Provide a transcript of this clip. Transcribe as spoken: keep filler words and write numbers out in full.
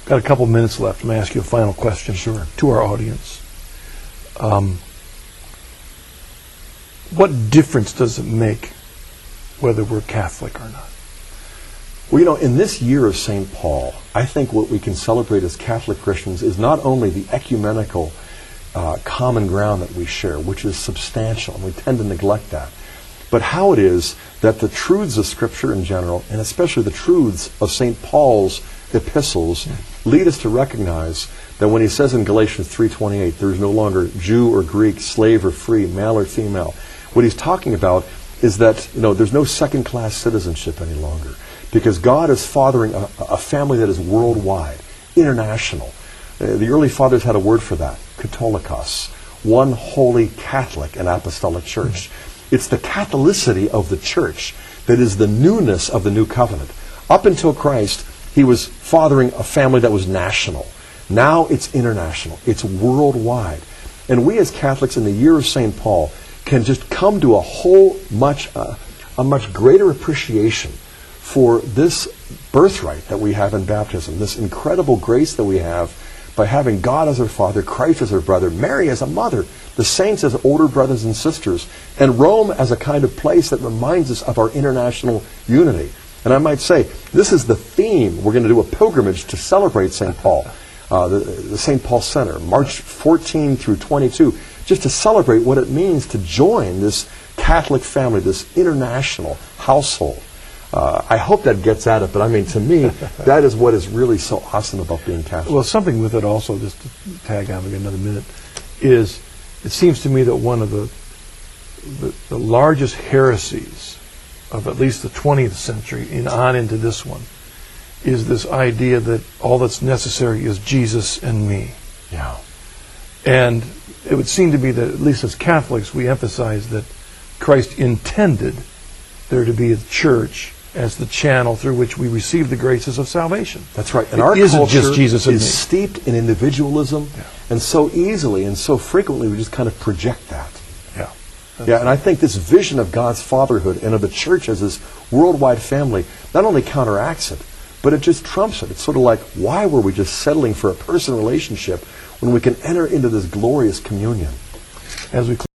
got a couple minutes left. I'm going to ask you a final question Sure. to our audience. Um, what difference does it make whether we're Catholic or not? Well, you know, in this year of Saint Paul, I think what we can celebrate as Catholic Christians is not only the ecumenical uh, common ground that we share, which is substantial, and we tend to neglect that, but how it is that the truths of Scripture in general, and especially the truths of Saint Paul's epistles, lead us to recognize that when he says in Galatians three twenty-eight, there is no longer Jew or Greek, slave or free, male or female, what he's talking about is that, you know, there's no second-class citizenship any longer, because God is fathering a, a family that is worldwide, international. Uh, the early fathers had a word for that, Catholicos, one holy Catholic and apostolic church. Mm-hmm. It's the Catholicity of the church that is the newness of the new covenant. Up until Christ, he was fathering a family that was national. Now it's international. It's worldwide. And we as Catholics in the year of Saint Paul can just come to a whole much, uh, a much greater appreciation for this birthright that we have in baptism, this incredible grace that we have by having God as our Father, Christ as our brother, Mary as a mother, the saints as older brothers and sisters, and Rome as a kind of place that reminds us of our international unity. And I might say, this is the theme. We're going to do a pilgrimage to celebrate Saint Paul, uh, the, the Saint Paul Center, March fourteenth through twenty-two, just to celebrate what it means to join this Catholic family, this international household. Uh, I hope that gets at it, but I mean, to me, that is what is really so awesome about being Catholic. Well, something with it also, just to tag on again another minute, is it seems to me that one of the, the, the largest heresies of at least the twentieth century and on into this one is this idea that all that's necessary is Jesus and me. Yeah. And it would seem to be that, at least as Catholics, we emphasize that Christ intended there to be a church as the channel through which we receive the graces of salvation. That's right. And it our isn't culture just Jesus and is me. steeped in individualism, Yeah. and so easily and so frequently we just kind of project that. Yeah. Yeah, and I think this vision of God's fatherhood and of the church as this worldwide family not only counteracts it, but it just trumps it. It's sort of like, why were we just settling for a personal relationship when we can enter into this glorious communion? As we